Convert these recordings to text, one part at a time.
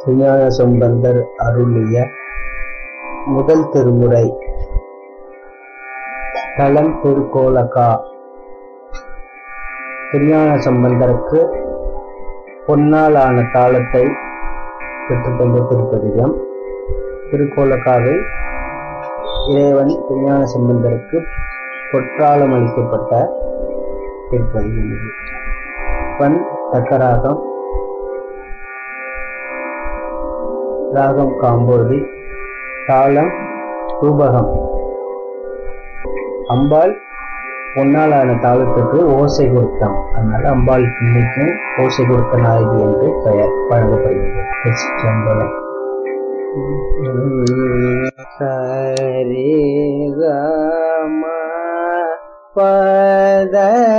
திருஞான சம்பந்தர் அருளிய முதல் திருமுறை. தலம் திருக்கோலக்கா. திருஞான சம்பந்தருக்கு பொன்னால் ஆன தாளத்தை பெற்றுக்கொண்ட திருப்பதிகம். திருக்கோலக்காவில் இறைவன் திருஞான சம்பந்தருக்கு பொற்றாளம் அளிக்கப்பட்ட திருப்பதிகம் இது. பண் தக்கராகம், ராகம் காம்போதி, தாளம் ரூபகம். அம்பாள் பொன்னாலான தாளத்துக்கு ஓசை கொடுத்தான், அதனால அம்பாள் இன்னைக்கும் ஓசை கொடுத்த நாயகி என்று பெயர் வழங்கப்படுகிறது. சரி பத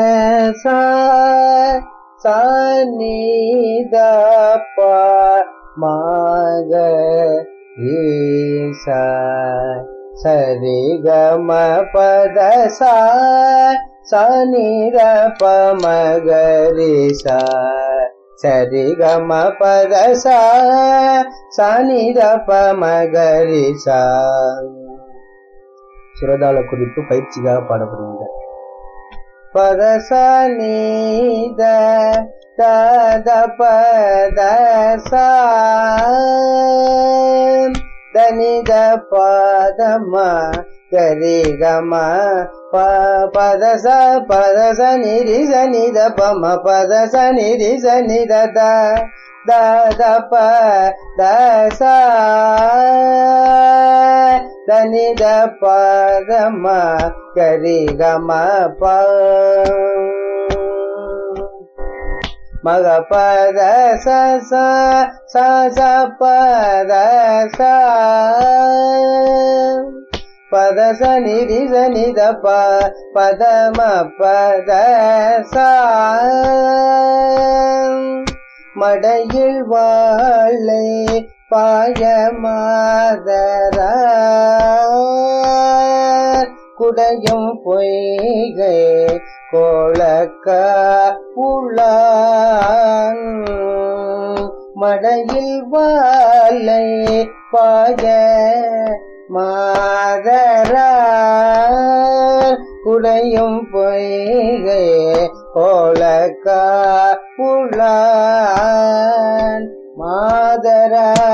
சனித மாக ஈசா சரி கம பத சனிர பமகரிசா சரி கம பத சனிர பமகரிசா. சுரதாள குறிப்பு பயிற்சிக்காக பாடப்படுகின்றன. பத சனித தத பத தனித பதம கரி கம பதச பதச நிரி சனித பம பதச நிரி சனித தத பதச தனித பதம கரி கம ப மக பத ச பத பத நிரி சனித பதம பத மடையில் வாழை பாய மாதர குடையும் பொய்கை கோலக்க உளான் மடையில் வாழை பாய மாதர குடையும் பொய்கை கோலக்க உளான் மாதர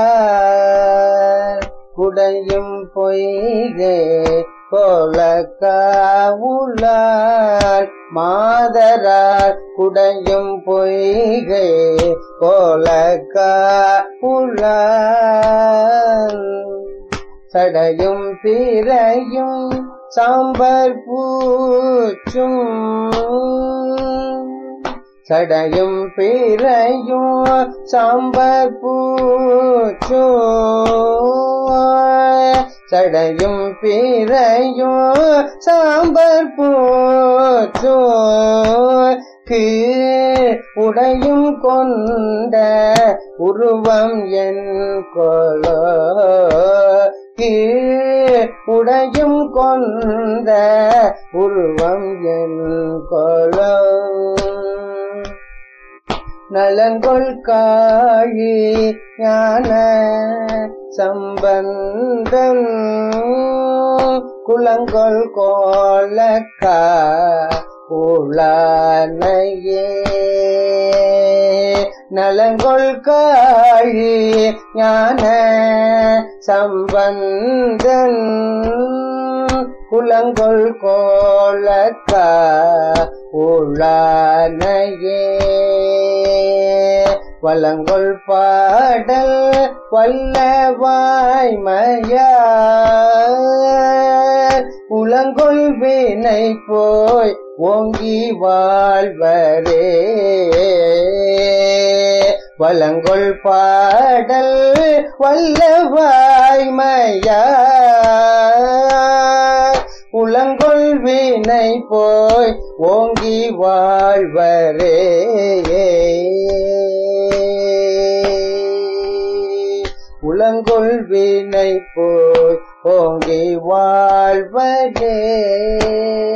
குடையும் பொய்கை கோலக்காவுளார் மாதரார் குடையும் பொய்கை கோலக்காவுளார் சடையும் பிறையும் சாம்பல் பூச்சும் சடையும் பிறையும் சாம்பல் பூச்சும் சடையும் பிறையும் சாம்பல் பூச்சும் உடையும் கொண்ட உருவம் என் கொலோ உடையும் கொண்ட உருவம் என் கொலோ நலங்கொள் காழி ஞான சம்பந்தம் குலங்கொள் கோலக்கா உளானையே நலங்கொள் காழி ஞான சம்பந்தன் குலங்கொள் கோலக்கா உளானையே வலங்கொள் பாடல் வல்லவாய்மையார் உலங்கொள் வினை போய் ஓங்கி வாழ்வரே வலங்கொள் பாடல் வல்லவாய்மையார் உலங்கொள் வினை போய் ஓங்கி வாழ்வரே உலங்கொள் வினை போய் ஓங்கி வாழ்வரே.